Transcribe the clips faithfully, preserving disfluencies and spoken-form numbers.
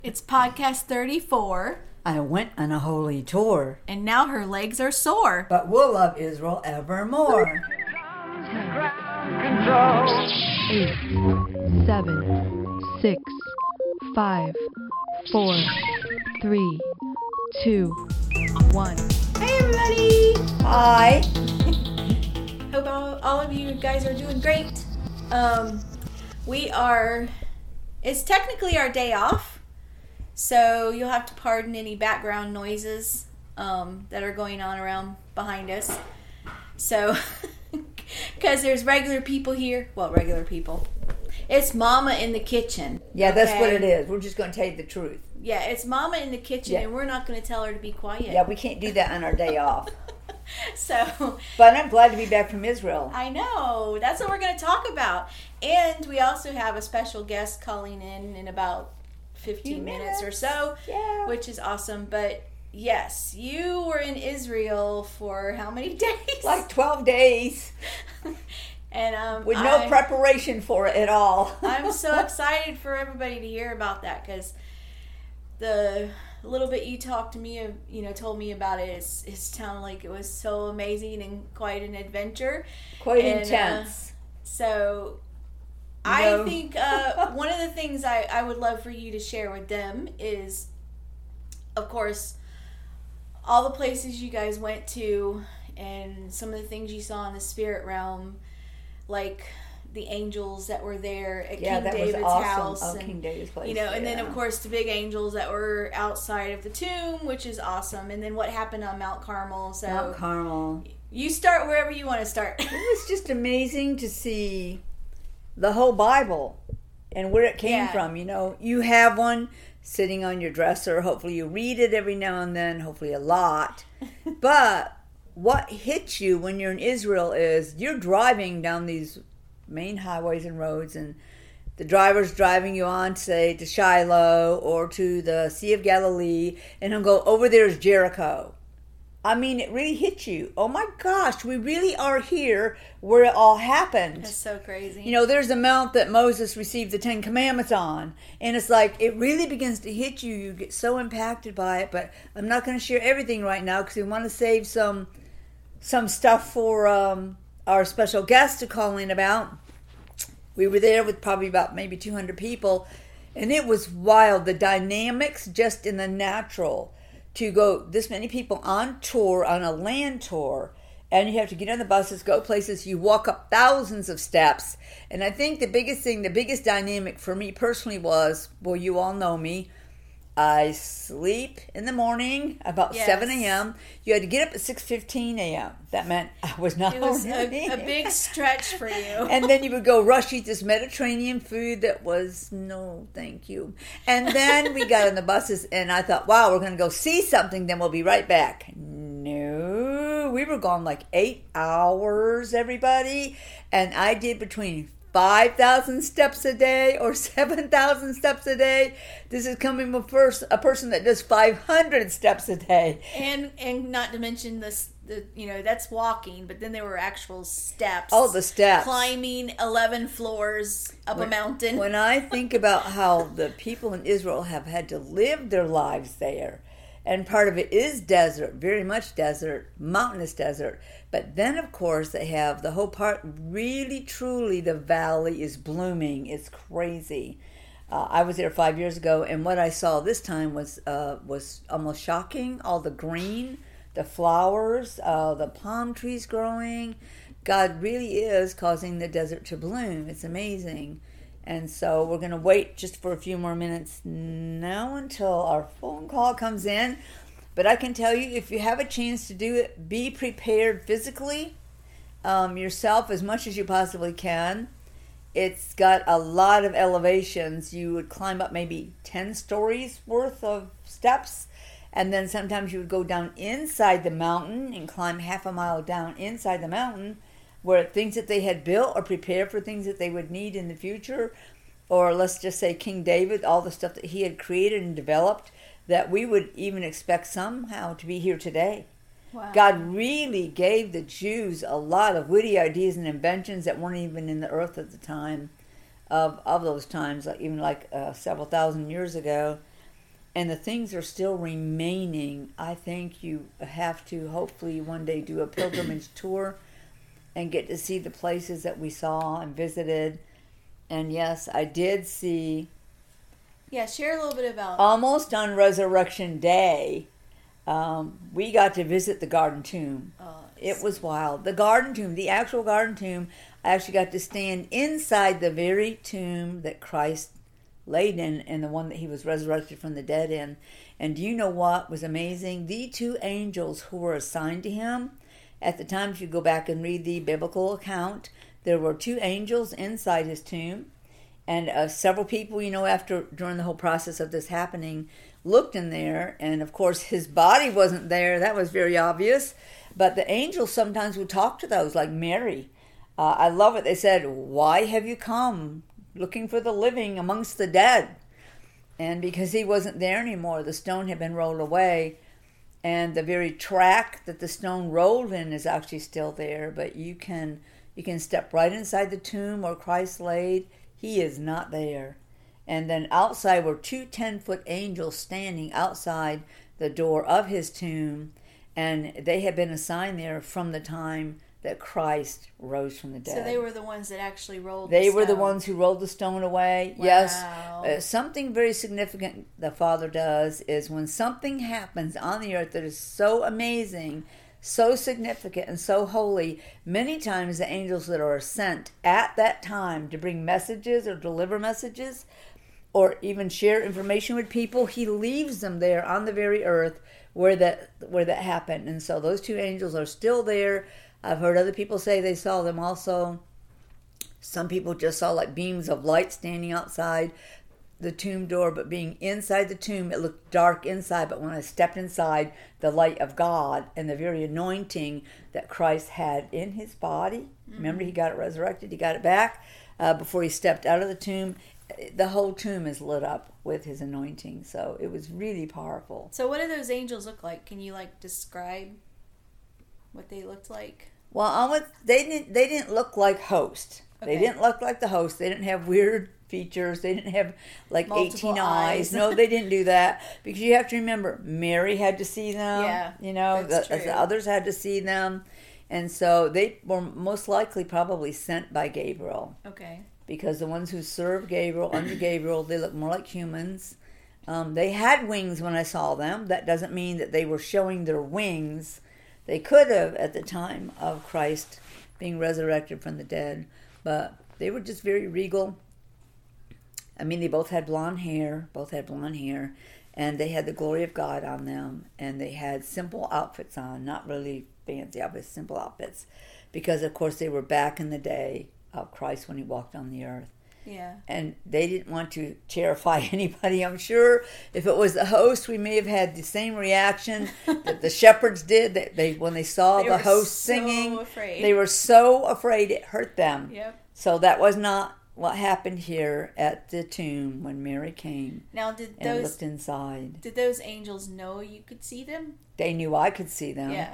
It's podcast thirty-four, I went on a holy tour, and now her legs are sore. but we'll love Israel evermore. Eight, seven, six, five, four, three, two, one. Hey everybody! Hi. Hope all, all of you guys are doing great. Um, we are, it's technically our day off, so you'll have to pardon any background noises um, that are going on around behind us. So, because there's regular people here. Well, regular people. It's Mama in the kitchen. Yeah, that's what okay? it is. We're just going to tell you the truth. Yeah, it's Mama in the kitchen, Yeah. and we're not going to tell her to be quiet. Yeah, we can't do that on our day off. So, But I'm glad to be back from Israel. I know. That's what we're going to talk about. And we also have a special guest calling in in about fifteen Few minutes or minutes. so, Yeah. which is awesome. But yes, you were in Israel for how many days? Like twelve days and um, with no I- preparation for it at all. I'm so excited for everybody to hear about that because the little bit you talked to me, you know, told me about it, it's, it sounded like it was so amazing and quite an adventure. Quite And, uh, intense. So You I know. think uh, one of the things I, I would love for you to share with them is, of course, all the places you guys went to and some of the things you saw in the spirit realm, like the angels that were there at Yeah, King that David's was awesome. house. Oh, and, King David's place. you know, and then yeah. of course the big angels that were outside of the tomb, which is awesome. And then what happened on Mount Carmel. So Mount Carmel. you start wherever you want to start. It was just amazing to see the whole Bible and where it came Yeah. from. You know, you have one sitting on your dresser. Hopefully you read it every now and then, hopefully a lot. But what hits you when you're in Israel is you're driving down these main highways and roads, and the driver's driving you on, say, to Shiloh or to the Sea of Galilee, and he'll go, over there's Jericho. I mean, it really hits you. Oh my gosh, we really are here where it all happened. That's so crazy. You know, there's a mount that Moses received the Ten Commandments on. And it's like, it really begins to hit you. You get so impacted by it. But I'm not going to share everything right now because we want to save some some stuff for um, our special guest to call in about. We were there with probably about maybe two hundred people. And it was wild. The dynamics just in the natural. To go this many people on tour, on a land tour, and you have to get on the buses, go places, you walk up thousands of steps. And I think the biggest thing, the biggest dynamic for me personally was, well, you all know me, I sleep in the morning about Yes. seven a.m. You had to get up at six fifteen a.m. That meant I was not It was a, already- a big stretch for you. and then you would go rush eat this Mediterranean food that was no thank you. And then we got on the buses and I thought, wow, we're going to go see something, then we'll be right back. No, we were gone like eight hours, everybody. And I did between five thousand steps a day or seven thousand steps a day. This is coming from first a person that does five hundred steps a day. and and not to mention this, the you know that's walking, but then there were actual steps. Oh, the steps. Climbing eleven floors up a mountain. When I think about how the people in Israel have had to live their lives there, and part of it is desert, very much desert, mountainous desert. But then, of course, they have the whole part, really, truly, the valley is blooming. It's crazy. Uh, I was there five years ago, and what I saw this time was uh, was almost shocking. All the green, the flowers, uh, the palm trees growing. God really is causing the desert to bloom. It's amazing. And so we're going to wait just for a few more minutes now until our phone call comes in. But I can tell you, if you have a chance to do it, be prepared physically, um, yourself as much as you possibly can. It's got a lot of elevations. You would climb up maybe ten stories worth of steps. And then sometimes you would go down inside the mountain and climb half a mile down inside the mountain, where things that they had built or prepared for things that they would need in the future, or let's just say King David, all the stuff that he had created and developed, that we would even expect somehow to be here today. Wow. God really gave the Jews a lot of witty ideas and inventions that weren't even in the earth at the time of, of those times, like even like uh, several thousand years ago. and the things are still remaining. I think you have to hopefully one day do a pilgrimage tour and get to see the places that we saw and visited. And yes, I did see... Yeah, share a little bit about... Almost on Resurrection Day, um, we got to visit the Garden Tomb. Oh, it was wild. The Garden Tomb, the actual Garden Tomb, I actually got to stand inside the very tomb that Christ laid in, and the one that he was resurrected from the dead in. And do you know what was amazing? The two angels who were assigned to him, at the time, if you go back and read the biblical account, there were two angels inside his tomb. And uh, several people, you know, after during the whole process of this happening, looked in there. And, of course, his body wasn't there. That was very obvious. But the angels sometimes would talk to those, like Mary. Uh, I love it. They said, "Why have you come looking for the living amongst the dead?" And because he wasn't there anymore, the stone had been rolled away. And the very track that the stone rolled in is actually still there. But you can you can step right inside the tomb where Christ laid. He is not there. And then outside were two ten-foot angels standing outside the door of his tomb. And they had been assigned there from the time that Christ rose from the dead. So they were the ones that actually rolled They the were the stone. ones who rolled the stone away. Wow. Yes. Uh, something very significant the Father does is when something happens on the earth that is so amazing, so significant, and so holy, many times the angels that are sent at that time to bring messages or deliver messages or even share information with people, he leaves them there on the very earth where that where that happened. And so those two angels are still there. I've heard other people say they saw them also. Some people just saw like beams of light standing outside the tomb door, but being inside the tomb, it looked dark inside. But when I stepped inside, the light of God and the very anointing that Christ had in his body, mm-hmm. Remember, he got it resurrected, he got it back uh, before he stepped out of the tomb. The whole tomb is lit up with his anointing. So it was really powerful. So what do those angels look like? Can you like describe what they looked like? Well, I was, they didn't. They didn't look like hosts. Okay. They didn't look like the host. They didn't have weird features. They didn't have like Multiple eighteen eyes. eyes. No, they didn't do that because you have to remember Mary had to see them. Yeah, you know, that's the, true. the others had to see them, and so they were most likely probably sent by Gabriel. Okay. Because the ones who served Gabriel under Gabriel, they look more like humans. Um, they had wings when I saw them. That doesn't mean that they were showing their wings. They could have at the time of Christ being resurrected from the dead, but they were just very regal. I mean, they both had blonde hair, both had blonde hair, and they had the glory of God on them, and they had simple outfits on, not really fancy outfits, simple outfits, because of course they were back in the day of Christ when he walked on the earth. Yeah. And they didn't want to terrify anybody. I'm sure if it was the host, we may have had the same reaction that the shepherds did. That they when they saw They the were host so singing, afraid. they were so afraid it hurt them. Yep. So that was not what happened here at the tomb when Mary came Now, did and those looked inside. did those angels know you could see them? They knew I could see them. Yeah.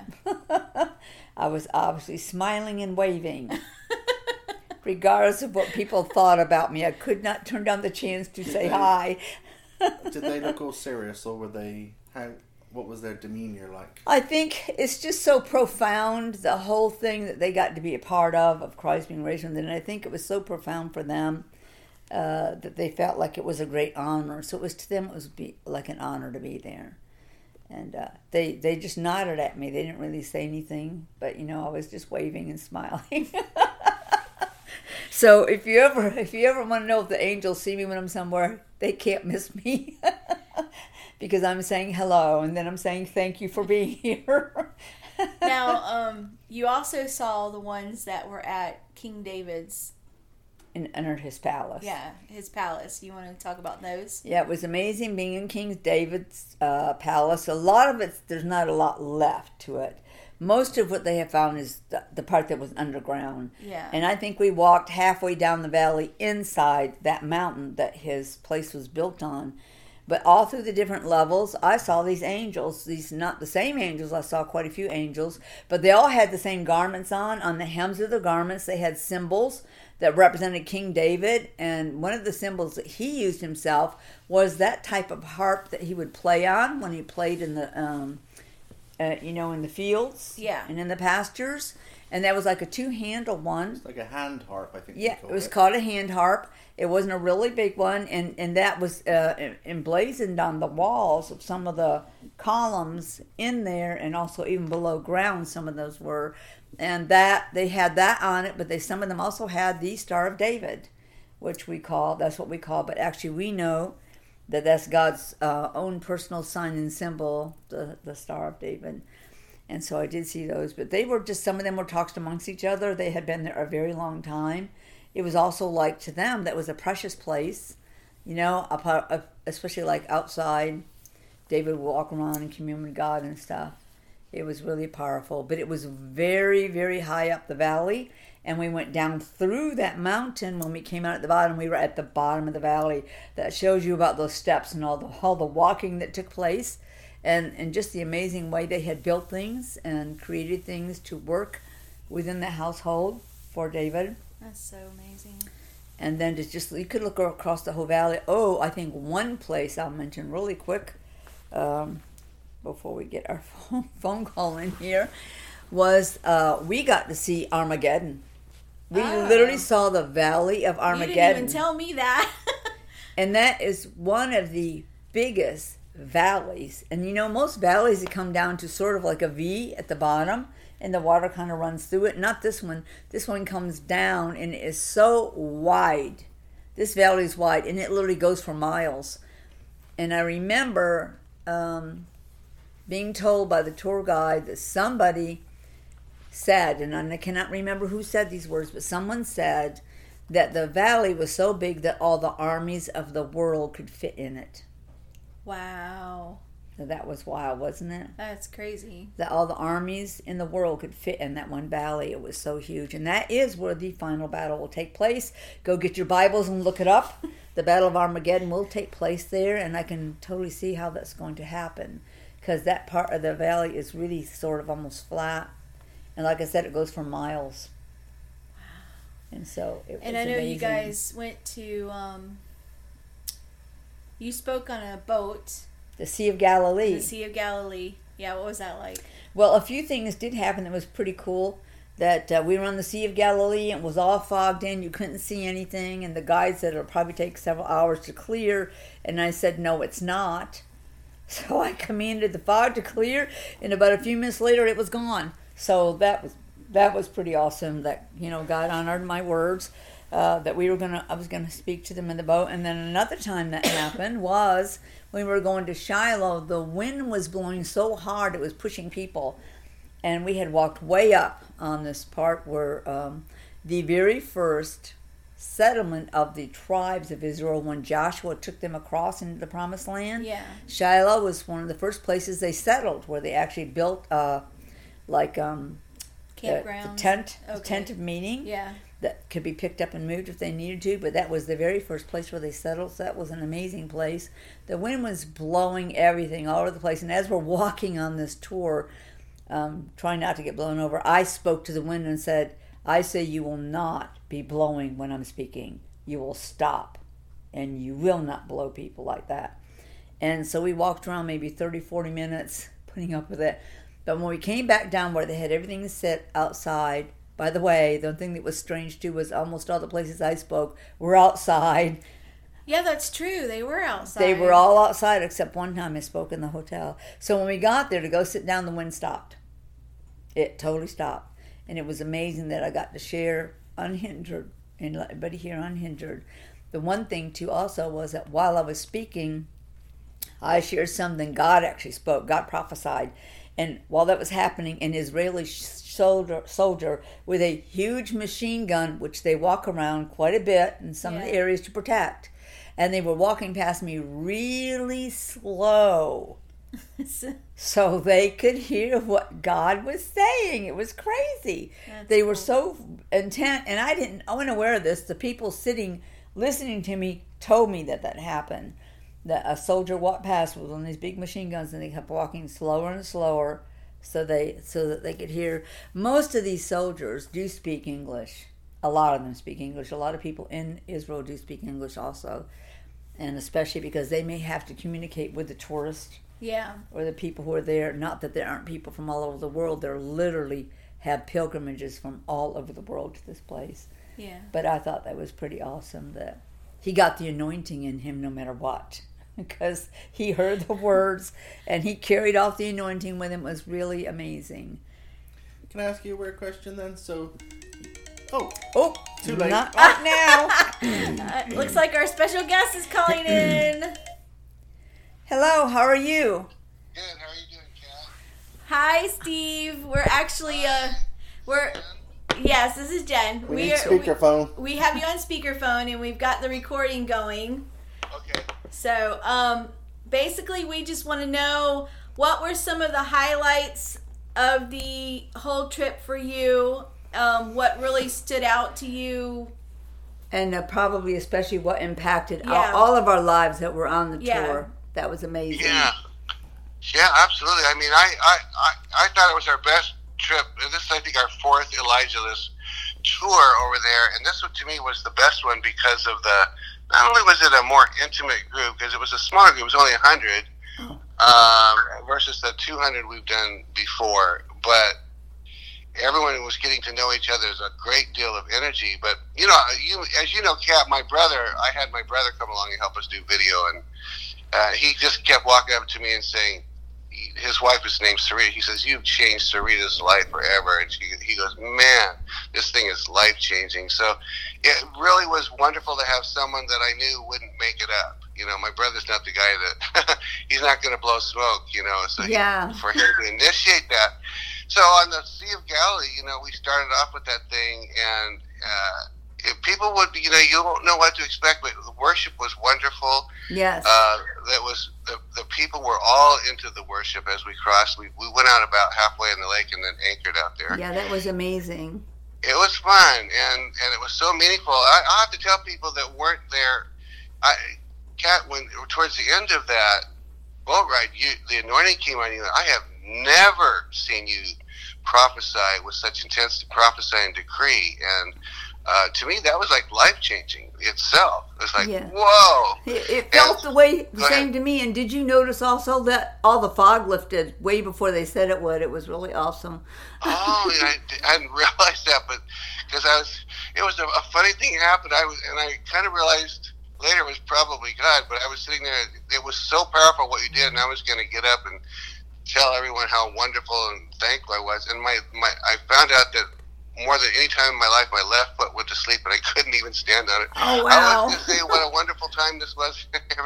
I was obviously smiling and waving. Regardless of what people thought about me, I could not turn down the chance to say hi. Did they look all serious, or were they? How? What was their demeanor like? I think it's just so profound, the whole thing that they got to be a part of, of Christ being raised from the dead. And I think it was so profound for them uh, that they felt like it was a great honor. So it was to them, it was be like an honor to be there. And uh, they they just nodded at me. They didn't really say anything, but you know, I was just waving and smiling. So if you ever if you ever want to know if the angels see me when I'm somewhere, they can't miss me. Because I'm saying hello, and then I'm saying thank you for being here. Now, um, you also saw the ones that were at King David's. And entered his palace. Yeah, his palace. You want to talk about those? Yeah, it was amazing being in King David's uh, palace. A lot of it, there's not a lot left to it. Most of what they have found is the, the part that was underground. Yeah. And I think we walked halfway down the valley inside that mountain that his place was built on. But all through the different levels, I saw these angels. These not the same angels. I saw quite a few angels, but they all had the same garments on. On the hems of the garments, they had symbols that represented King David. And one of the symbols that he used himself was that type of harp that he would play on when he played in the, um, uh, you know, in the fields, Yeah. and in the pastures. And that was like a two-handled one. It's like a hand harp, I think. Yeah, they call it was it. called a hand harp. It wasn't a really big one, and, and that was uh, emblazoned on the walls of some of the columns in there, and also even below ground, some of those were. And that they had that on it, but they some of them also had the Star of David, which we call, that's what we call, but actually we know that that's God's uh, own personal sign and symbol, the, the Star of David. And so I did see those, but they were just, some of them were talks amongst each other. They had been there a very long time. It was also like, to them, that was a precious place, you know, especially like outside. David would walk around and commune with God and stuff. It was really powerful, but it was very, very high up the valley, and we went down through that mountain. When we came out at the bottom, we were at the bottom of the valley. That shows you about those steps and all the, all the walking that took place. And, and just the amazing way they had built things and created things to work within the household for David. That's so amazing. And then to just, you could look across the whole valley. Oh, I think one place I'll mention really quick um, before we get our phone, phone call in here was uh, we got to see Armageddon. We Oh. literally saw the valley of Armageddon. You didn't even tell me that. And that is one of the biggest valleys. And you know, most valleys that come down to sort of like a V at the bottom, and the water kind of runs through it. Not this one. This one comes down and is so wide. This valley is wide, and it literally goes for miles. And I remember um, being told by the tour guide that somebody said, and I cannot remember who said these words, but someone said that the valley was so big that all the armies of the world could fit in it. Wow. So that was wild, wasn't it? That's crazy. That all the armies in the world could fit in that one valley. It was so huge. And that is where the final battle will take place. Go get your Bibles and look it up. The Battle of Armageddon will take place there, and I can totally see how that's going to happen, because that part of the valley is really sort of almost flat. And like I said, it goes for miles. Wow. And so it was And I know amazing. you guys went to, um, you spoke on a boat. The Sea of Galilee. The Sea of Galilee. Yeah, what was that like? Well, a few things did happen that was pretty cool. That uh, we were on the Sea of Galilee, and it was all fogged in. You couldn't see anything. And the guide said it'll probably take several hours to clear. And I said, no, it's not. So I commanded the fog to clear, and about a few minutes later, it was gone. So that was that was pretty awesome. That, you know, God honored my words. Uh, that we were gonna, I was gonna speak to them in the boat. And then another time that happened was when we were going to Shiloh. The wind was blowing so hard it was pushing people, and we had walked way up on this part where um, the very first settlement of the tribes of Israel, when Joshua took them across into the Promised Land. Yeah. Shiloh was one of the first places they settled, where they actually built uh, like um, the, Campgrounds. the tent, Okay. the tent of meeting. Yeah. That could be picked up and moved if they needed to, but that was the very first place where they settled, so that was an amazing place. The wind was blowing everything all over the place, and as we're walking on this tour, um, trying not to get blown over, I spoke to the wind and said, I say you will not be blowing when I'm speaking. You will stop, and you will not blow people like that. And so we walked around maybe thirty, forty minutes, putting up with it. But when we came back down where they had everything set outside, by the way, the thing that was strange too was almost all the places I spoke were outside. Yeah, that's true. They were outside. They were all outside except one time I spoke in the hotel. So when we got there to go sit down, the wind stopped. It totally stopped. And it was amazing that I got to share unhindered and let everybody hear unhindered. The one thing too also was that while I was speaking, I shared something God actually spoke. God prophesied. And while that was happening, an Israeli soldier, soldier with a huge machine gun, which they walk around quite a bit in some Yeah. of the areas to protect, and they were walking past me really slow so they could hear what God was saying. It was crazy. That's they were cool. so intent, and I didn't, I wasn't aware of this. The people sitting, listening to me told me that that happened. that a soldier walked past with one of these big machine guns, and they kept walking slower and slower, so they so that they could hear. Most of these soldiers do speak English. A lot of them speak English. A lot of people in Israel do speak English also, and especially because they may have to communicate with the tourists. Yeah. Or the people who are there. Not that there aren't people from all over the world. They're literally have pilgrimages from all over the world to this place. Yeah. But I thought that was pretty awesome that he got the anointing in him no matter what. Because he heard the words and he carried off the anointing with him. It was really amazing. Can I ask you a weird question then? So, oh, oh, too late. Not right now. uh, looks like our special guest is calling in. Hello, how are you? Good. How are you doing, Kat? Hi, Steve. We're actually uh, we're yes, this is Jen. We need are, speakerphone. We, we have you on speakerphone, and we've got the recording going. Okay. So, um, basically, we just want to know what were some of the highlights of the whole trip for you. Um, what really stood out to you? And uh, probably especially what impacted Yeah. all, all of our lives that were on the Yeah. tour. That was amazing. Yeah. Yeah, absolutely. I mean, I, I, I, I thought it was our best trip. This is, I think, our fourth Elijah-less tour over there. And this one, to me, was the best one because of the, not only was it a more intimate group, because it was a smaller group, it was only one hundred, um, versus the two hundred we've done before. But everyone was getting to know each other. There's a great deal of energy. But, you know, you as you know, Kat, my brother, I had my brother come along and help us do video, and uh, he just kept walking up to me and saying, his wife is named Sarita. He says, "You've changed Sarita's life forever." And she, he goes, "Man, this thing is life-changing." So it really was wonderful to have someone that I knew wouldn't make it up. You know, my brother's not the guy that, he's not going to blow smoke, you know. So Yeah. he, for him to initiate that. So on the Sea of Galilee, you know, we started off with that thing, and uh, if people would, you know, you don't know what to expect, but the worship was wonderful. Yes. Uh, that was the, the people were all into the worship as we crossed. We we went out about halfway in the lake and then anchored out there. Yeah, that was amazing. It was fun, and, and it was so meaningful. I, I have to tell people that weren't there. I, Kat, when towards the end of that boat ride, you the anointing came on you. I have never seen you prophesy with such intensity, prophesy and decree, and uh, to me that was like life changing itself. It was like, Yeah. whoa. It, it felt And- the way the Go same ahead. to me. And did you notice also that all the fog lifted way before they said it would? It was really awesome. Oh, and I, I hadn't realized that, but because I was, it was a, a funny thing happened. I was, and I kind of realized later it was probably God, but I was sitting there. It was so powerful what you did, and I was going to get up and tell everyone how wonderful and thankful I was. And my, my, I found out that more than any time in my life, my left foot went to sleep, and I couldn't even stand on it. Oh, I wow. was going to say what a wonderful time this was,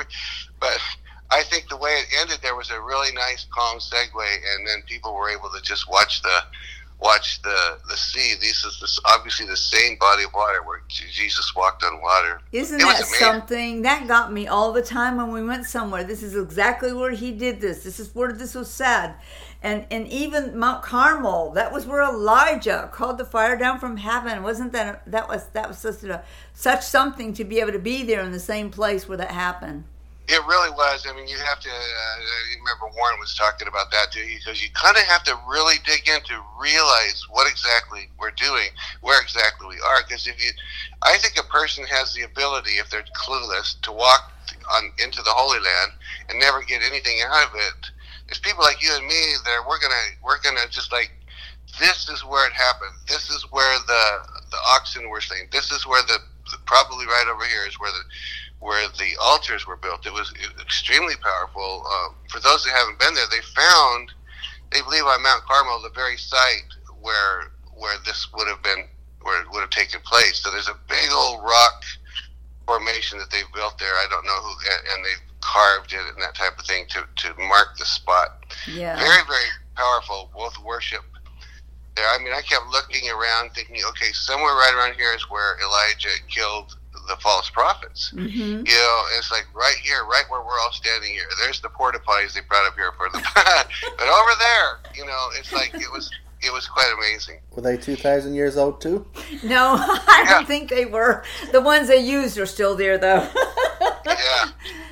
but I think the way it ended, there was a really nice, calm segue, and then people were able to just watch the watch the the sea. This is this, obviously the same body of water where Jesus walked on water. Isn't It was that amazing. something? That got me all the time when we went somewhere. This is exactly where he did this. This is where this was said. And and even Mount Carmel, that was where Elijah called the fire down from heaven. Wasn't that that was that was such a such something to be able to be there in the same place where that happened? It really was. I mean, you have to. Uh, I remember Warren was talking about that too. Because you kind of have to really dig in to realize what exactly we're doing, where exactly we are. Because if you, I think a person has the ability, if they're clueless, to walk on into the Holy Land and never get anything out of it. There's people like you and me that we're gonna we're gonna just like, this is where it happened. This is where the the oxen were saying. This is where the, the probably right over here is where the where the altars were built. It was extremely powerful. Um, for those that haven't been there, they found, they believe on Mount Carmel, the very site where where this would have been, where it would have taken place. So there's a big old rock formation that they've built there. I don't know who, and they've carved it and that type of thing to, to mark the spot. Yeah. Very, very powerful, both worship there. I mean, I kept looking around thinking, okay, somewhere right around here is where Elijah killed the false prophets. Mm-hmm. You know, it's like right here, right where we're all standing here. There's the porta potties they brought up here for them. But over there, you know, it's like it was it was quite amazing. Were they two thousand years old too? No, I don't Yeah. think they were. The ones they used are still there, though. Yeah.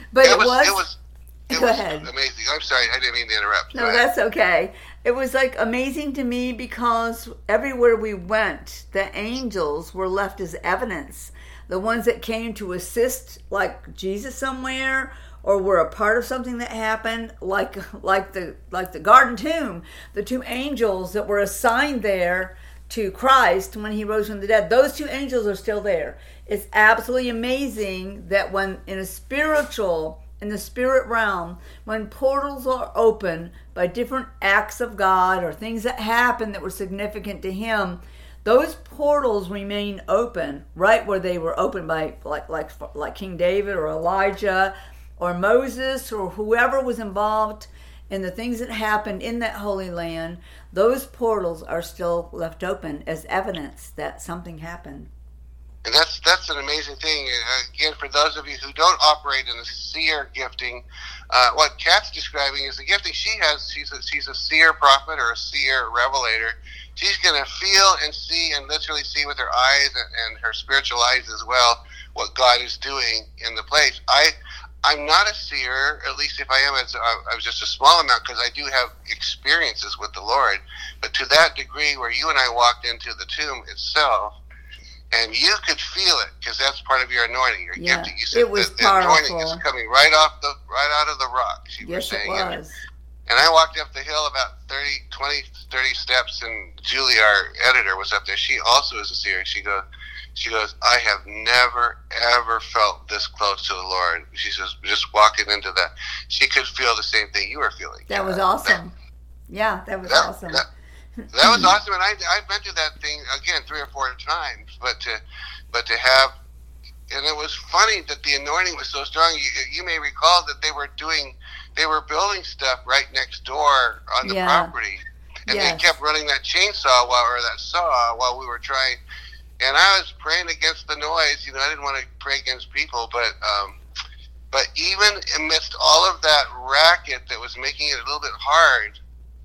But it, it was, was. It was. It Go was ahead. amazing. I'm sorry, I didn't mean to interrupt. No, that's okay. It was like amazing to me because everywhere we went, the angels were left as evidence. The ones that came to assist, like Jesus somewhere, or were a part of something that happened, like like the like the garden tomb, the two angels that were assigned there to Christ when he rose from the dead. Those two angels are still there. It's absolutely amazing that when in a spiritual in the spirit realm, when portals are open by different acts of God or things that happened that were significant to him, those portals remain open right where they were opened by like like like King David or Elijah or Moses or whoever was involved in the things that happened in that Holy Land. Those portals are still left open as evidence that something happened. And that's that's an amazing thing. Uh, again, for those of you who don't operate in the seer gifting, uh, what Kat's describing is the gifting she has. She's a, she's a seer prophet or a seer revelator. She's going to feel and see and literally see with her eyes and, and her spiritual eyes as well what God is doing in the place. I, I'm not a seer, at least if I am, it's, I was just a small amount because I do have experiences with the Lord. But to that degree where you and I walked into the tomb itself, and you could feel it because that's part of your anointing. Your yeah, gifting. You said it was the, the anointing powerful. is coming right off the right out of the rock. You yes, were saying. it was. And, and I walked up the hill about thirty, twenty, thirty steps, and Julie, our editor, was up there. She also is a seer. She goes, she goes. I have never ever felt this close to the Lord. She says, just walking into that, she could feel the same thing you were feeling. That was uh, awesome. That, yeah, that was that, awesome. That, that was awesome, and I I've been to that thing again three or four times, but to but to have, and it was funny that the anointing was so strong. You you may recall that they were doing, they were building stuff right next door on the yeah. property, and yes. they kept running that chainsaw while or that saw while we were trying. And I was praying against the noise. You know, I didn't want to pray against people, but um, but even amidst all of that racket that was making it a little bit hard.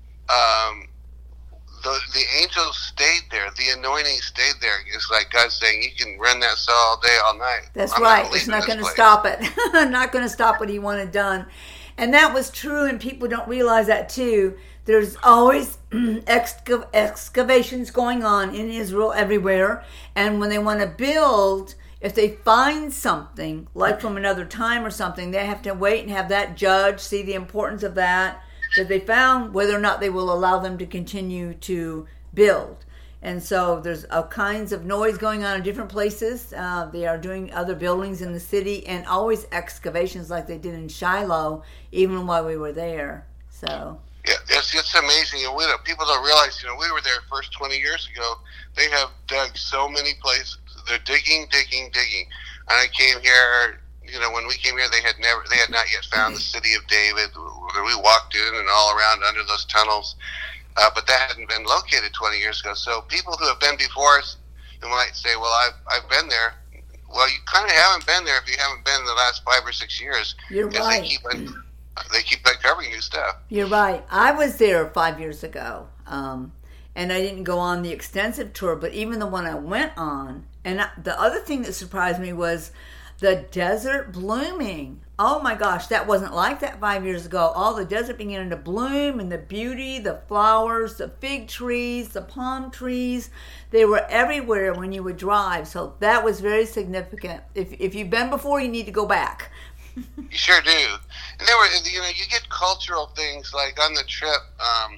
Um, The, the angels stayed there. The anointing stayed there. It's like God saying, you can run that saw all day, all night. That's I'm right. not It's not going to place. stop it. Not going to stop what he wanted done. And that was true, and people don't realize that too. There's always excav- excavations going on in Israel everywhere. And when they want to build, if they find something, like from another time or something, they have to wait and have that judge see the importance of that. That they found, whether or not they will allow them to continue to build. And so there's all kinds of noise going on in different places. Uh, they are doing other buildings in the city and always excavations like they did in Shiloh, even while we were there. So yeah, it's, it's amazing. And we don't, people don't realize, you know, we were there first twenty years ago. They have dug so many places. They're digging, digging, digging. And I came here, you know, when we came here, they had never, they had not yet found the city of David. We walked in and all around under those tunnels, uh, but that hadn't been located twenty years ago. So people who have been before us, who might say, "Well, I've I've been there." Well, you kind of haven't been there if you haven't been in the last five or six years. You're right. They keep on, they keep uncovering new stuff. You're right. I was there five years ago, um, and I didn't go on the extensive tour, but even the one I went on, and I, the other thing that surprised me was the desert blooming. Oh my gosh, that wasn't like that five years ago. All the desert began to bloom, and the beauty, the flowers, the fig trees, the palm trees, they were everywhere when you would drive. So that was very significant. If if you've been before, you need to go back. You sure do. And there were, you know, you get cultural things like on the trip. Um,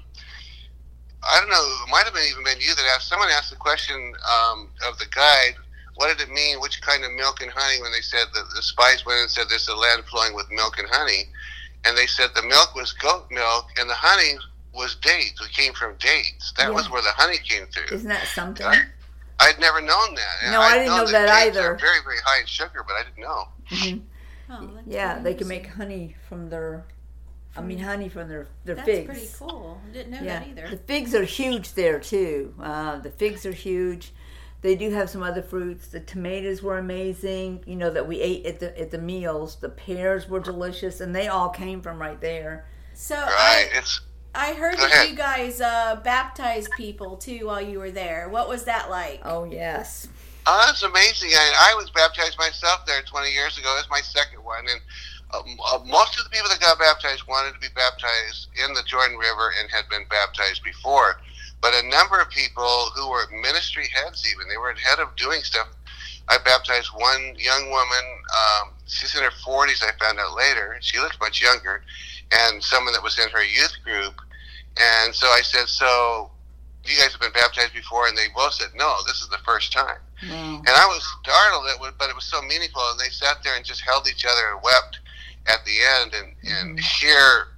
I don't know. It might have been even been you that asked. Someone asked the question um, of the guide. What did it mean? Which kind of milk and honey? When they said that the spies went and said there's a land flowing with milk and honey, and they said the milk was goat milk and the honey was dates. It came from dates. That Yeah. was where the honey came through. Isn't that something? I, I'd never known that. No, I'd I didn't known know that dates either. are very, very high in sugar, but I didn't know. Mm-hmm. Oh, that's Yeah, pretty they can make interesting. honey from their, I mean, honey from their, their That's figs. pretty cool. I didn't know Yeah, that either. the figs are huge there too. Uh, the figs are huge. They do have some other fruits. The tomatoes were amazing, you know, that we ate at the at the meals. The pears were delicious, and they all came from right there. So Right? I, It's I heard Go that ahead. you guys uh, baptized people too while you were there. What was that like? Oh yes, Oh, that's amazing. I, I was baptized myself there twenty years ago. That's my second one. And uh, uh, most of the people that got baptized wanted to be baptized in the Jordan River and had been baptized before. But a number of people who were ministry heads, even, they were head of doing stuff. I baptized one young woman. Um, she's in her forties, I found out later. She looks much younger. And someone that was in her youth group. And so I said, so you guys have been baptized before? And they both said, no, this is the first time. Wow. And I was startled, at it, but it was so meaningful. And they sat there and just held each other and wept at the end. And, mm-hmm. and here,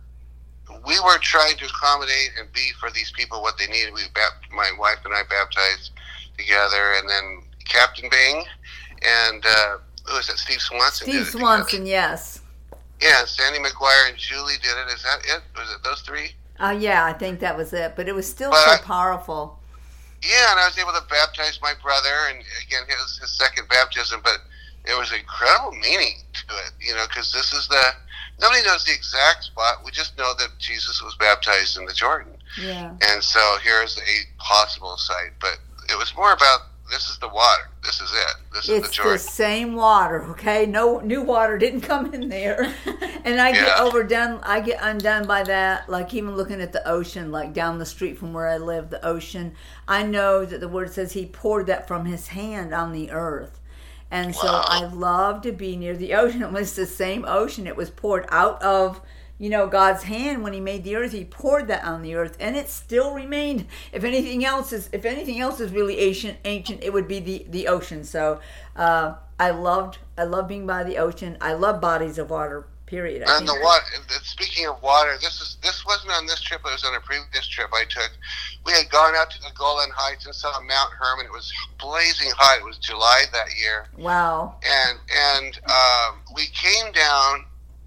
we were trying to accommodate and be for these people what they needed. We, my wife and I baptized together. And then Captain Bing and, uh, who was it, Steve Swanson? Steve Swanson, yes. Yeah, Sandy McGuire and Julie did it. Is that it? Was it those three? Uh, yeah, I think that was it. But it was still but so I, powerful. Yeah, and I was able to baptize my brother, and again, his, his second baptism, but it was incredible meaning to it, you know, because this is the, nobody knows the exact spot. We just know that Jesus was baptized in the Jordan. Yeah. And so here's a possible site, but it was more about, this is the water. This is it. This is it's the Jordan. It's the same water, okay? No new water didn't come in there. And I yeah. get overdone, I get undone by that. Like even looking at the ocean, like down the street from where I live, the ocean. I know that the word says he poured that from his hand on the earth. And wow. so I love to be near the ocean. It was the same ocean. It was poured out of, you know, God's hand when he made the earth. He poured that on the earth, and it still remained. If anything else is, if anything else is really ancient, ancient, it would be the, the ocean. So uh, I loved, I love being by the ocean. I love bodies of water. Period. I and the water. Speaking of water, this is this wasn't on this trip. It was on a previous trip I took. We had gone out to the Golan Heights and saw Mount Hermon. It was blazing hot. It was July that year. Wow. And and um, we came down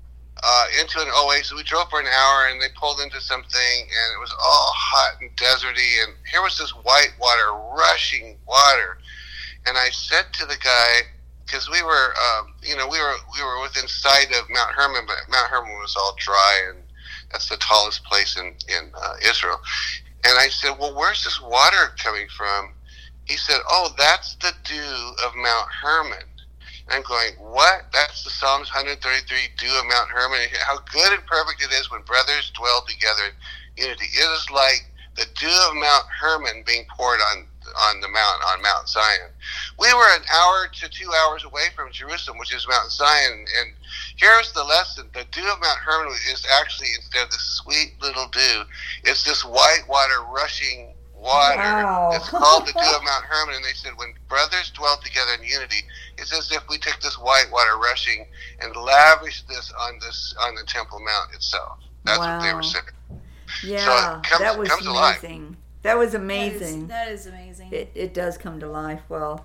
uh, into an oasis. We drove for an hour, and they pulled into something, and it was all hot and deserty. And here was this white water, rushing water. And I said to the guy, because we were, um, you know, we were we were within sight of Mount Hermon, but Mount Hermon was all dry, and that's the tallest place in in uh, Israel. And I said, "Well, where's this water coming from?" He said, "Oh, that's the dew of Mount Hermon." And I'm going, "What? That's the Psalms one thirty-three dew of Mount Hermon? How good and perfect it is when brothers dwell together in unity. It is like the dew of Mount Hermon being poured on." on the mountain, on Mount Zion. We were an hour to two hours away from Jerusalem, which is Mount Zion, and here's the lesson. The dew of Mount Hermon is actually, instead of the sweet little dew, it's this white water rushing water. Wow. It's called the dew of Mount Hermon, and they said when brothers dwell together in unity, it's as if we took this white water rushing and lavished this on this on the Temple Mount itself. That's wow. what they were saying. Yeah, so it comes, that was comes amazing. Alive. That was amazing. That is, that is amazing. It, it does come to life. Well,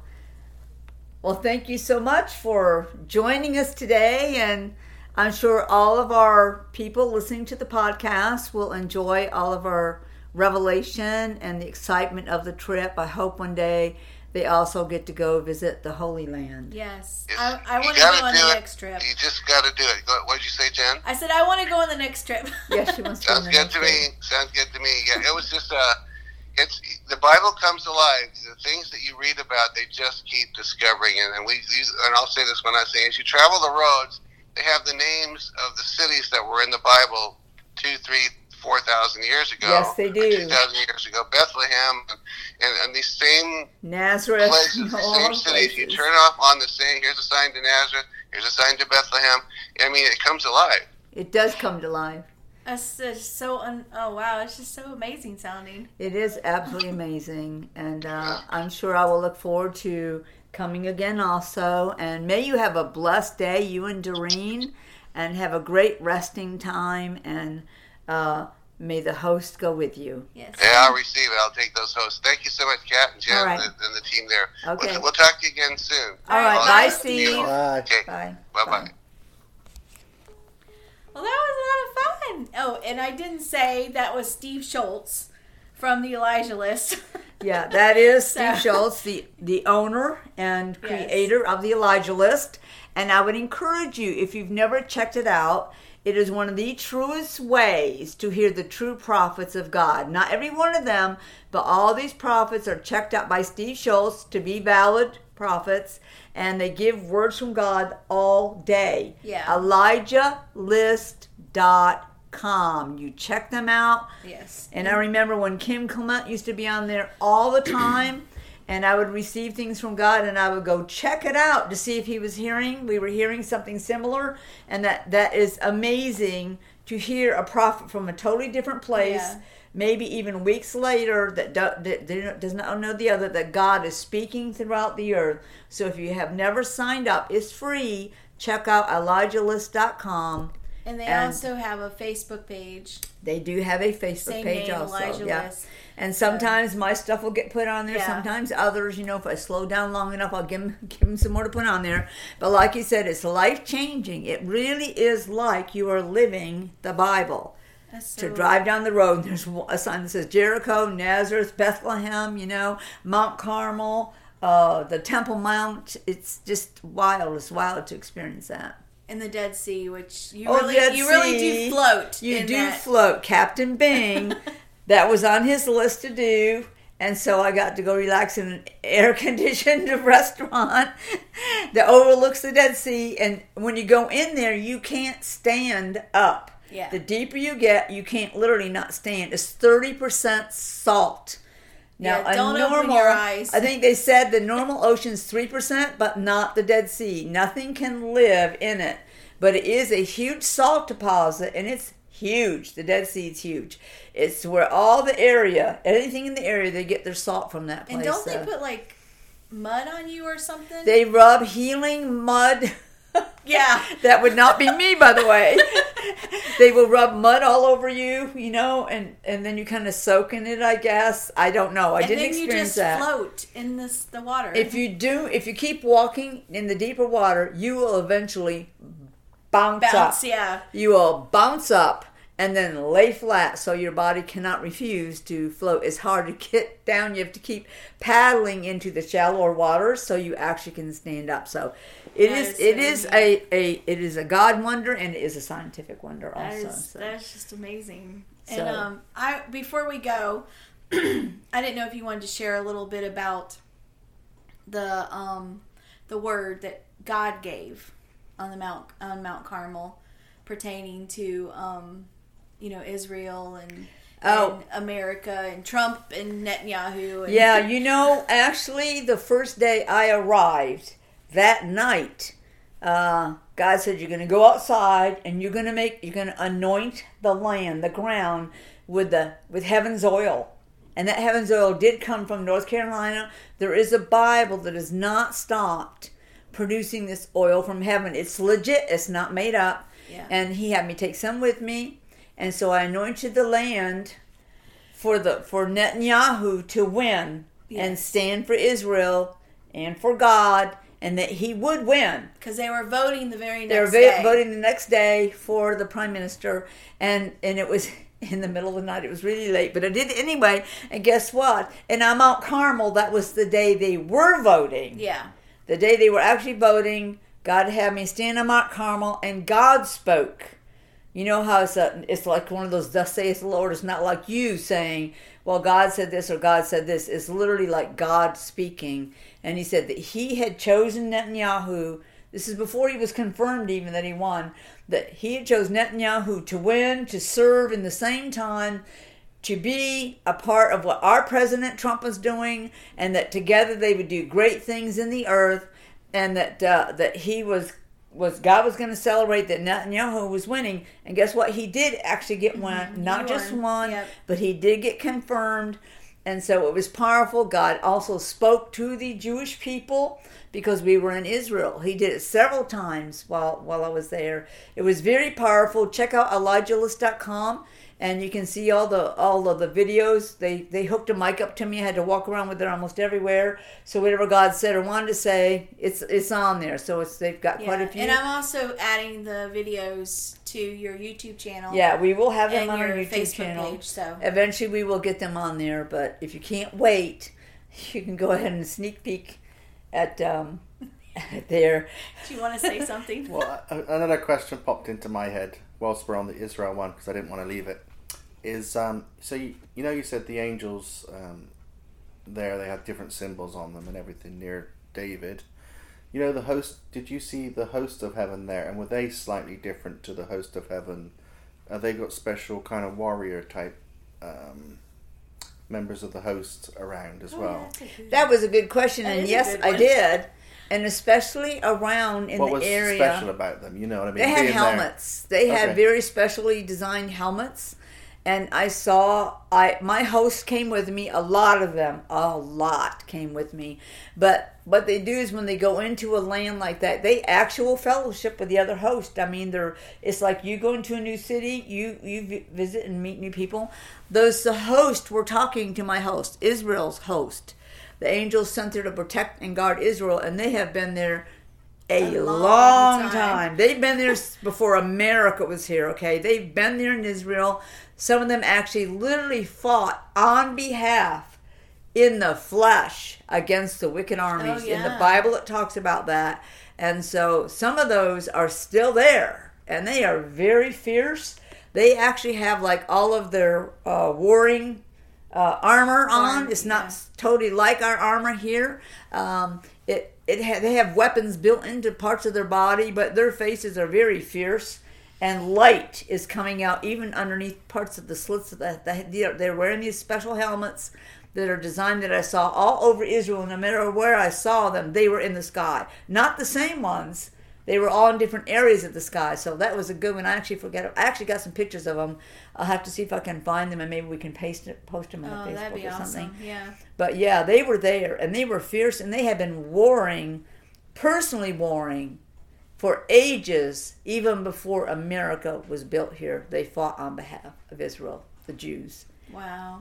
well, thank you so much for joining us today, and I'm sure all of our people listening to the podcast will enjoy all of our revelation and the excitement of the trip. I hope one day they also get to go visit the Holy Land. Yes, Yes. I, I You want to gotta go on do the it. next trip. You just got to do it. Go, what did you say, Jen? I said I want to go on the next trip. Yes, she wants to. Sounds good to me. Sounds good to me. Yeah, it was just uh it's the Bible comes alive. The things that you read about, they just keep discovering. And, and we, and I'll say this when I say, as you travel the roads, they have the names of the cities that were in the Bible two, three, four thousand years ago. Yes, they do. Two thousand years ago, Bethlehem, and, and, and these same Nazareth, places, the same cities. You turn off on the same. Here's a sign to Nazareth. Here's a sign to Bethlehem. I mean, it comes alive. It does come to life. That's just so un- oh wow, it's just so amazing sounding. It is absolutely amazing, and uh, I'm sure I will look forward to coming again also. And may you have a blessed day, you and Doreen, and have a great resting time, and uh, may the host go with you. Yes. Yeah, I'll receive it. I'll take those hosts. Thank you so much, Kat and Jen, All right. and, the, and the team there. Okay. We'll, we'll talk to you again soon. All right, Bye, bye, Steve. Steve. Bye. Okay. Bye. Bye-bye. Well, that was a lot of fun. Oh, and I didn't say that was Steve Schultz from the Elijah List. Yeah, that is Steve So- Schultz, the, the owner and Yes. creator of the Elijah List. And I would encourage you, if you've never checked it out, It is one of the truest ways to hear the true prophets of God. Not every one of them, but all these prophets are checked out by Steve Schultz to be valid prophets, and they give words from God all day. Yeah. Elijah List dot com. You check them out. Yes. And I remember when Kim Clement used to be on there all the time, and I would receive things from God, and I would go check it out to see if he was hearing. We were hearing something similar, and that, that is amazing to hear a prophet from a totally different place, Yeah. maybe even weeks later, that, do, that, that does not know the other, that God is speaking throughout the earth. So if you have never signed up, it's free. Check out Elijah List dot com. And they And- also have a Facebook page. They do have a Facebook Same page name, also. Elijah yeah. List. And sometimes my stuff will get put on there. Yeah. Sometimes others, you know, if I slow down long enough, I'll give them, give them some more to put on there. But like you said, it's life changing. It really is like you are living the Bible. That's To so- drive down the road, there's a sign that says Jericho, Nazareth, Bethlehem, you know, Mount Carmel, uh, the Temple Mount. It's just wild. It's wild to experience that. in the Dead Sea, which you Oh, really Dead you really Sea. do float. You in do that. float. Captain Bing, that was on his list to do. And so I got to go relax in an air-conditioned restaurant that overlooks the Dead Sea. And when you go in there, you can't stand up. Yeah. The deeper you get, you can't literally not stand. It's thirty percent salt. Now, Yeah, a don't open normal, your eyes. I think they said the normal ocean's three percent, but not the Dead Sea. Nothing can live in it. But it is a huge salt deposit, and it's huge. The Dead Sea is huge. It's where all the area, anything in the area, they get their salt from that place. And don't they so. put like mud on you or something? They rub healing mud. yeah. That would not be me, by the way. They will rub mud all over you, you know, and, and then you kind of soak in it, I guess. I don't know. I and didn't then you experience just that. float in this the water. If you do, if you keep walking in the deeper water, you will eventually bounce, bounce, up. yeah. You will bounce up and then lay flat so your body cannot refuse to float. It's hard to get down. You have to keep paddling into the shallower waters so you actually can stand up. So it That is, is it so is neat. a, a it is a God wonder, and it is a scientific wonder That also. is so. that's just amazing. So- And um, I before we go, I didn't know if you wanted to share a little bit about the um the word that God gave on the Mount on Mount Carmel, pertaining to um you know Israel and. Oh. and America and Trump and Netanyahu. And Yeah, you know, actually, the first day I arrived, that night, uh, God said, you're going to go outside and you're going to make, you're going to anoint the land, the ground, with the with heaven's oil. And that heaven's oil did come from North Carolina. There is a Bible that has not stopped producing this oil from heaven. It's legit. It's not made up. Yeah. And he had me take some with me. And so I anointed the land for the for Netanyahu to win and Yes. stand for Israel and for God, and that he would win. because they were voting the very next They were day. va- voting the next day for the prime minister, and and it was in the middle of the night. It was really late, but I did it anyway. And guess what? And on Mount Carmel, that was the day they were voting. Yeah. The day they were actually voting, God had me stand on Mount Carmel, and God spoke. You know how it's a, it's like one of those "Thus saith the Lord." It's not like you saying, "Well, God said this" or "God said this." It's literally like God speaking, and He said that He had chosen Netanyahu. This is before he was confirmed, even that he won. That He had chosen Netanyahu to win, to serve in the same time, to be a part of what our President Trump was doing, and that together they would do great things in the earth, and that uh, that He was. was God was going to celebrate that Netanyahu was winning, and guess what? He did actually get one, Mm-hmm. not He just won. one, Yep. but he did get confirmed, and so it was powerful. God also spoke to the Jewish people because we were in Israel. He did it several times while while I was there. It was very powerful. Check out Elijah List dot com. And you can see all the all of the videos. They they hooked a mic up to me. I had to walk around with it almost everywhere. So whatever God said or wanted to say, it's it's on there. So it's they've got quite a few. And I'm also adding the videos to your YouTube channel. Yeah, we will have them and on our your YouTube Facebook channel. page. So Eventually, we will get them on there. But if you can't wait, you can go ahead and sneak peek at um at there. do you want to say something? Well, a- another question popped into my head. whilst we're on the Israel one, because I didn't want to leave it, is um, so you, you know you said the angels um, there, they had different symbols on them and everything near David. You know the host, did you see the host of heaven there, and were they slightly different to the host of heaven? Have they got special kind of warrior type um, members of the host around as Oh, well? yeah, that's a good That was a good question, That and is a yes, good I one. did. And especially around in what the was area. special about them? You know what I mean? They had Being there. helmets. They had Okay. very specially designed helmets. And I saw, I my host came with me, a lot of them, a lot came with me. But what they do is when they go into a land like that, they actual fellowship with the other host. I mean, they're it's like you go into a new city, you, you vi- visit and meet new people. Those the host were talking to my host, Israel's host. The angels sent there to protect and guard Israel, and they have been there a, A long, long time. time. They've been there s- before America was here, okay? They've been there in Israel. Some of them actually literally fought on behalf in the flesh against the wicked armies. In the yeah. Bible, it talks about that. And so some of those are still there, and they are very fierce. They actually have like all of their uh, warring uh, armor on. Arm, It's not yeah. s- totally like our armor here. Um, it it ha- they have weapons built into parts of their body, but their faces are very fierce, and light is coming out even underneath parts of the slits of the, the they're, they're wearing these special helmets that are designed that I saw all over Israel. No matter where I saw them, they were in the sky. Not the same ones. They were all in different areas of the sky. So that was a good one. I actually forget. I actually got some pictures of them. I'll have to see if I can find them, and maybe we can paste it, post them on Oh, Facebook that'd be or something. awesome. Yeah. But yeah, they were there, and they were fierce, and they had been warring, personally warring, for ages, even before America was built here. They fought on behalf of Israel, the Jews. Wow.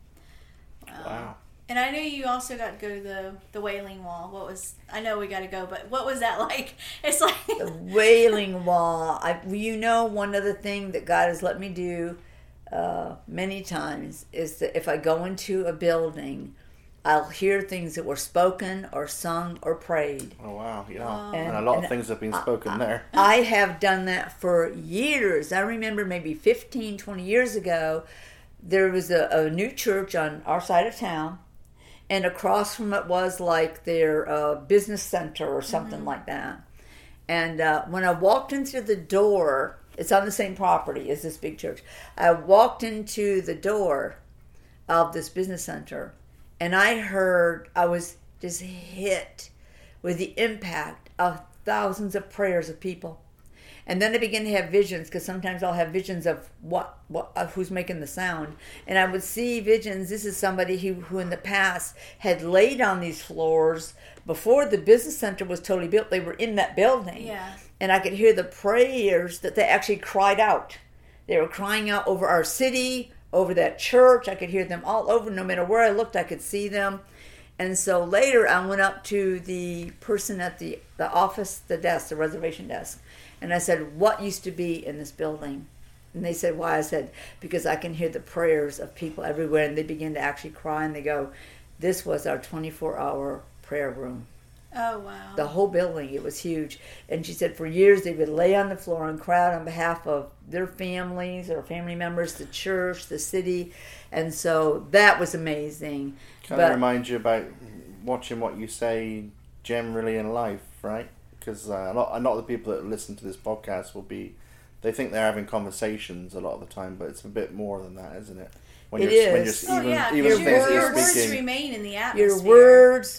Wow. Wow. And I know you also got to go to the the Wailing Wall. What was? I know we got to go, but what was that like? It's like The Wailing Wall. I, you know, one other thing that God has let me do uh, many times is that if I go into a building, I'll hear things that were spoken or sung or prayed. Oh wow, yeah, Wow. and, a lot of And- things have been spoken there. I have done that for years. I remember maybe fifteen, twenty years ago, there was a, a new church on our side of town, and across from it was like their uh, business center or something like that. And uh, when I walked into the door, it's on the same property as this big church. I walked into the door of this business center, and I heard, I was just hit with the impact of thousands of prayers of people. And then I began to have visions, because sometimes I'll have visions of what, what of who's making the sound. And I would see visions. This is somebody who, who in the past had laid on these floors before the business center was totally built. They were in that building. Yeah. And I could hear the prayers that they actually cried out. They were crying out over our city, over that church. I could hear them all over. No matter where I looked, I could see them. And so later I went up to the person at the, the office, the desk, the reservation desk. And I said, what used to be in this building? And they said, why? I said, because I can hear the prayers of people everywhere. And they begin to actually cry, and they go, this was our twenty-four hour prayer room. oh wow. The whole building, it was huge. And she said for years they would lay on the floor and cry out on behalf of their families or family members, the church, the city. And so that was amazing. Kind of reminds you about watching what you say generally in life, right? Because uh, a lot, a lot of the people that listen to this podcast will be, they think they're having conversations a lot of the time, but it's a bit more than that, isn't it? When It you're, When is. you're, oh even, yeah. even your Your, things that your you're words speaking. remain in the atmosphere. Your words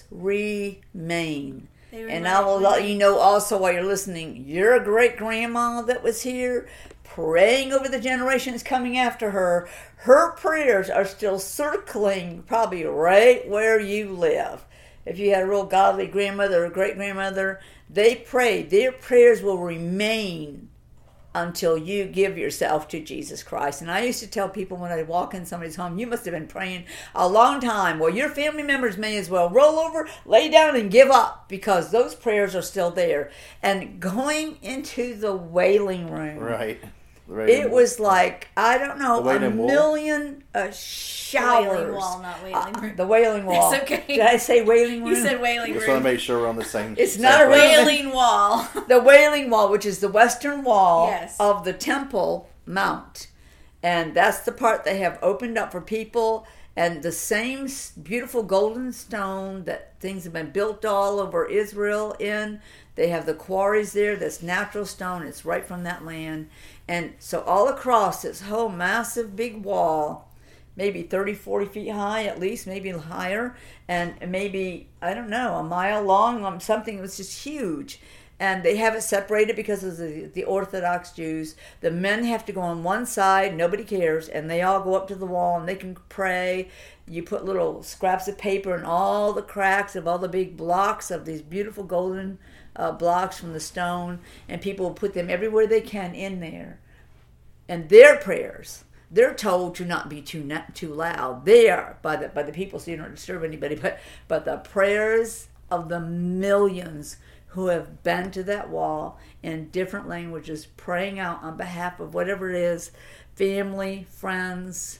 remain. They And I will let remain. you know also while you're listening, your great grandma that was here praying over the generations coming after her, her prayers are still circling probably right where you live. If you had a real godly grandmother or great grandmother, they prayed. Their prayers will remain until you give yourself to Jesus Christ. And I used to tell people when I walk in somebody's home, you must have been praying a long time. Well, your family members may as well roll over, lay down, and give up, because those prayers are still there. And going into the wailing room, Right. The Wailing It Wall. was like, I don't know, The a Wailing Wall? million uh, showers. Wailing Wall, not Wailing Uh, Room. the Wailing Wall. It's okay. Did I say Wailing Room? You said Wailing Just want Room. to make sure we're on the same. It's same not a page. Wailing- Wailing Wall. The Wailing Wall, which is the western wall Yes. of the Temple Mount. And that's the part they have opened up for people. And the same s- beautiful golden stone that things have been built all over Israel in. They have the quarries there. That's natural stone. It's right from that land. And so all across this whole massive big wall, maybe thirty, forty feet high at least, maybe higher. And maybe, I don't know, a mile long, um, something that was just huge. And they have it separated because of the, the Orthodox Jews. The men have to go on one side, nobody cares, and they all go up to the wall and they can pray. You put little scraps of paper in all the cracks of all the big blocks of these beautiful golden uh, blocks from the stone, and people will put them everywhere they can in there. And their prayers, they're told to not be too not too loud. They are by the by the people, so you don't disturb anybody. But but the prayers of the millions who have been to that wall in different languages, praying out on behalf of whatever it is, family, friends,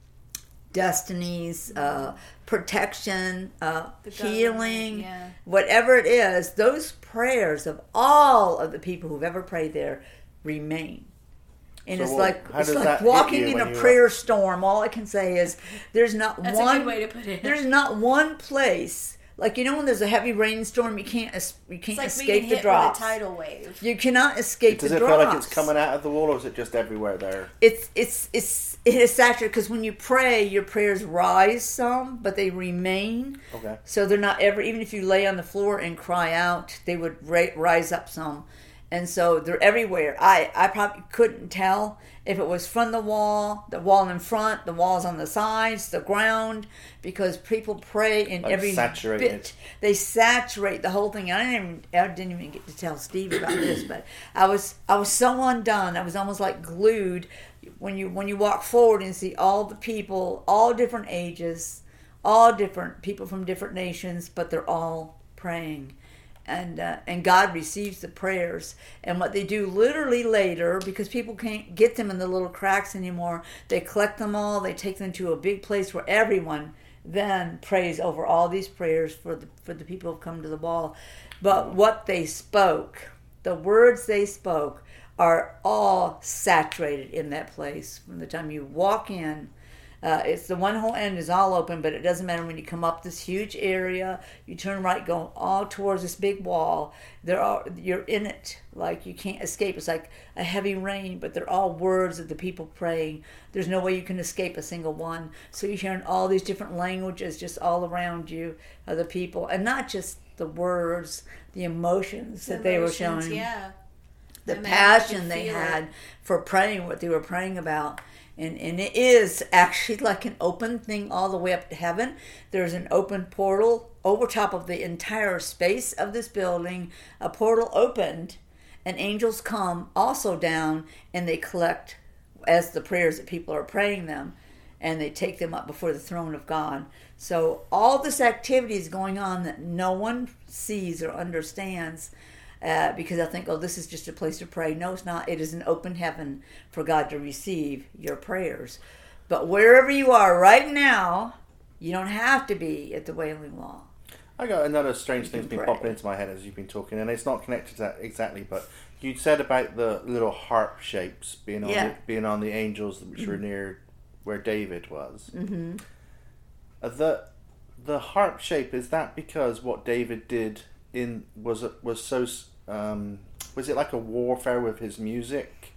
destinies, uh, protection, uh, The government, healing, yeah. whatever it is, those prayers of all of the people who've ever prayed there remain. And So it's what- like how it's does like that hit walking you in when a you- prayer storm. All I can say is there's not That's one a good way to put it. there's not one place, like, you know, when there's a heavy rainstorm, you can't es- you can't It's like escape being the hit drops. with a tidal wave. You cannot escape Does the it drops. feel like it's coming out of the wall, or is it just everywhere there? It's it's it's it is saturated because when you pray, your prayers rise some, but they remain. Okay. So they're not ever, even if you lay on the floor and cry out, they would ra- rise up some. And so they're everywhere. I, I probably couldn't tell if it was from the wall, the wall in front, the walls on the sides, the ground, because people pray in Like every saturated. bit. They saturate the whole thing. I didn't even, I didn't even get to tell Steve about this, but I was I was so undone. I was almost like glued when you when you walk forward and see all the people, all different ages, all different people from different nations, but they're all praying. And uh, and God receives the prayers. And what they do literally later, because people can't get them in the little cracks anymore, they collect them all, they take them to a big place where everyone then prays over all these prayers for the, for the people who've come to the wall. But what they spoke, the words they spoke, are all saturated in that place. From the time you walk in, Uh, it's the one whole end is all open, but it doesn't matter when you come up this huge area. You turn right, go all towards this big wall. There are you're in it, like you can't escape. It's like a heavy rain, but they're all words of the people praying. There's no way you can escape a single one. So you're hearing all these different languages just all around you of the people, and not just the words, the emotions that they were Emotions, showing, Yeah. the I mean, I passion could they feel had it. for praying what they were praying about. And, and it is actually like an open thing all the way up to heaven. There's an open portal over top of the entire space of this building. A portal opened, and angels come also down, and they collect as the prayers that people are praying them, and they take them up before the throne of God. So all this activity is going on that no one sees or understands. Uh, because I think, oh, this is just a place to pray. No, it's not. It is an open heaven for God to receive your prayers. But wherever you are right now, you don't have to be at the Wailing Wall. I got another strange You thing's can been pray. popping into my head as you've been talking, and it's not connected to that exactly, but you said about the little harp shapes being on Yeah. the, being on the angels which were near where David was. Mm-hmm. Uh, the the harp shape, is that because what David did in was was so um, was it like a warfare with his music,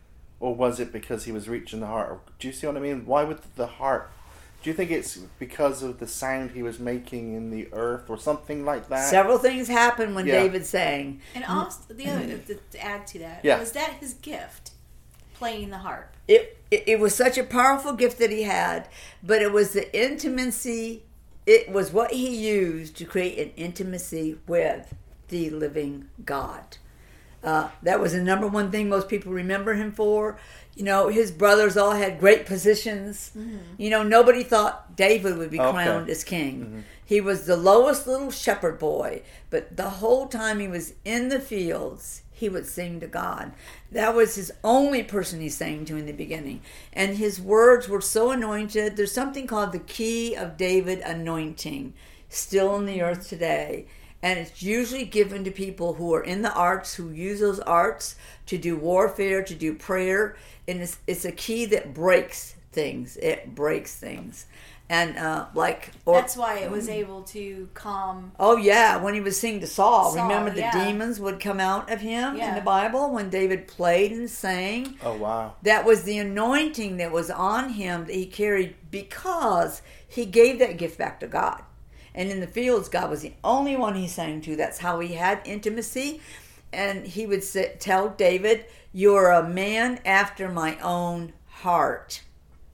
or was it because he was reaching the heart? Do you see what I mean? Why would the harp? Do you think it's because of the sound he was making in the earth or something like that? Several things happened when Yeah. David sang. And also, the other to, to add to that, Yeah. was that his gift, playing the harp. It, it it was such a powerful gift that he had, but it was the intimacy. It was what he used to create an intimacy with the living God. Uh, that was the number one thing most people remember him for. You know, his brothers all had great positions. Mm-hmm. You know, nobody thought David would be Okay. crowned as king. Mm-hmm. He was the lowest little shepherd boy, but the whole time he was in the fields, he would sing to God. That was his only person he sang to in the beginning. And his words were so anointed. There's something called the Key of David anointing still in the earth today. And it's usually given to people who are in the arts, who use those arts to do warfare, to do prayer. And it's, it's a key that breaks things. It breaks things. And uh, like... Or, That's why it was able to calm... Oh, yeah, when he was singing to Saul. Saul, Remember the yeah. demons would come out of him Yeah. in the Bible when David played and sang? Oh, wow. That was the anointing that was on him that he carried because he gave that gift back to God. And in the fields, God was the only one he sang to. That's how he had intimacy. And he would say, tell David, "You're a man after my own heart."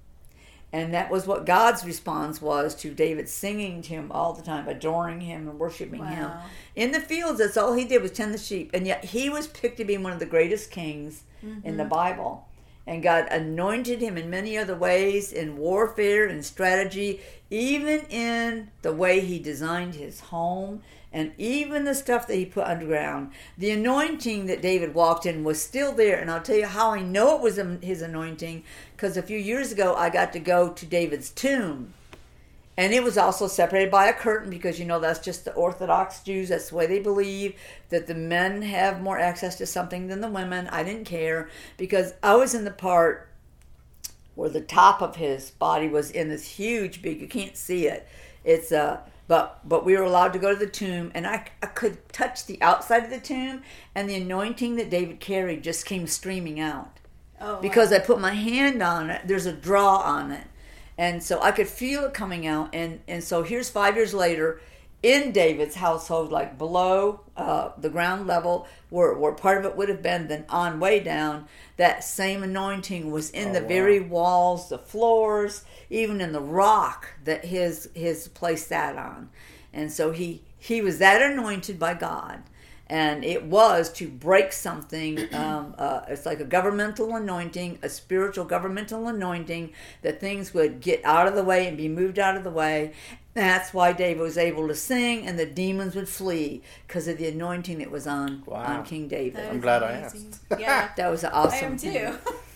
And that was what God's response was to David singing to him all the time, adoring him and worshiping Wow. him. In the fields, that's all he did was tend the sheep. And yet he was picked to be one of the greatest kings mm-hmm. in the Bible. And God anointed him in many other ways, in warfare and strategy, even in the way he designed his home, and even the stuff that he put underground. The anointing that David walked in was still there. And I'll tell you how I know it was his anointing, because a few years ago I got to go to David's tomb. And it was also separated by a curtain, because, you know, that's just the Orthodox Jews. That's the way they believe, that the men have more access to something than the women. I didn't care, because I was in the part where the top of his body was in this huge, big, you can't see it. It's uh, but but we were allowed to go to the tomb, and I, I could touch the outside of the tomb, and the anointing that David carried just came streaming out. Oh, because wow. I put my hand on it. There's a draw on it. And so I could feel it coming out. And, and so here's five years later, in David's household, like below uh, the ground level, where, where part of it would have been, then on way down, that same anointing was in Oh, the wow. very walls, the floors, even in the rock that his his place sat on. And so he, he was that anointed by God. And it was to break something. Um, uh, it's like a governmental anointing, a spiritual governmental anointing, that things would get out of the way and be moved out of the way. That's why David was able to sing, and the demons would flee because of the anointing that was on Wow. on King David. That I'm is glad I amazing. asked. Yeah, That was I awesome. am too.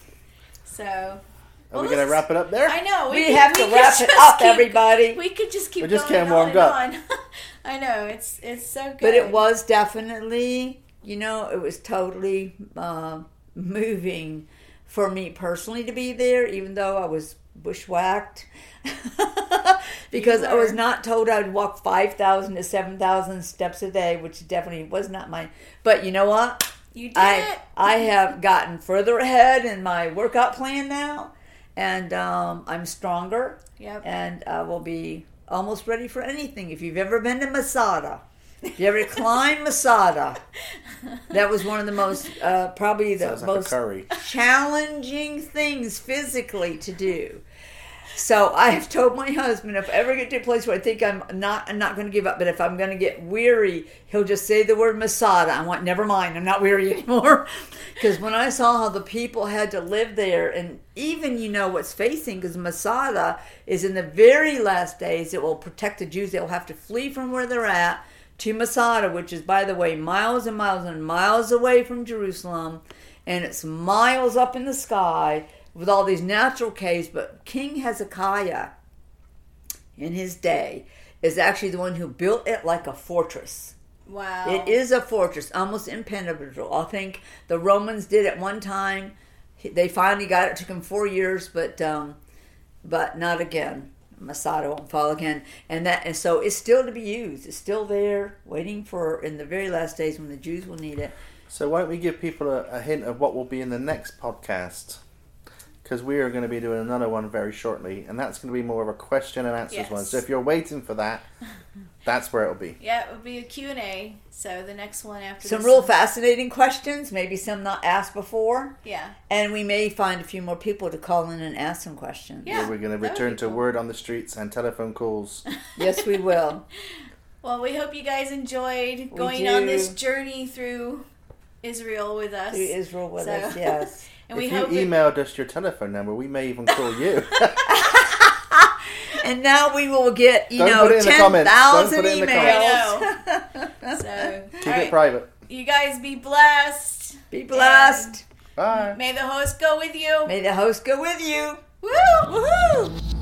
So... Are Well, we going to this- wrap it up there? I know. We could- have to could wrap it just up, keep- everybody. We could just keep We're just going getting on warmed and up. on. I know. It's it's so good. But it was definitely, you know, it was totally uh, moving for me personally to be there, even though I was bushwhacked. Because I was not told I would walk five thousand to seven thousand steps a day, which definitely was not my... But you know what? You did I, it. I have gotten further ahead in my workout plan now, and um, I'm stronger, Yep. and I will be almost ready for anything. If you've ever been to Masada, if you ever climbed Masada, that was one of the most, uh, probably the Sounds like a most curry. challenging things physically to do. So I have told my husband, if I ever get to a place where I think I'm not, I'm not going to give up, but if I'm going to get weary, he'll just say the word Masada. I want, never mind, I'm not weary anymore. Because when I saw how the people had to live there, and even, you know, what's facing, because Masada is in the very last days, it will protect the Jews. They'll have to flee from where they're at to Masada, which is, by the way, miles and miles and miles away from Jerusalem, and it's miles up in the sky, with all these natural caves. But King Hezekiah, in his day, is actually the one who built it like a fortress. Wow. It is a fortress, almost impenetrable. I think the Romans did at one time. They finally got it. It took them four years, but um, but not again. Masada won't fall again. And that and so it's still to be used. It's still there, waiting for in the very last days when the Jews will need it. So why don't we give people a, a hint of what will be in the next podcast? Because we are going to be doing another one very shortly, and that's going to be more of a question and answers Yes. one. So if you're waiting for that, that's where it'll be. Yeah, it would be a Q and A. So the next one after Some this real one- fascinating questions, maybe some not asked before. Yeah. And we may find a few more people to call in and ask some questions. Yeah. Where we're going to that would return be to cool. word on the streets and telephone calls. Yes, we will. Well, we hope you guys enjoyed going on do. this journey through Israel with us. To Israel with So- us, yes. And we if you hope it- emailed us your telephone number, we may even call you. And now we will get, you Don't know, put it in the ten comments. Don't thousand put it in the emails. I know. So, Keep all it right. private. You guys be blessed. Be blessed. Bye. May the host go with you. May the host go with you. Woo! Woohoo!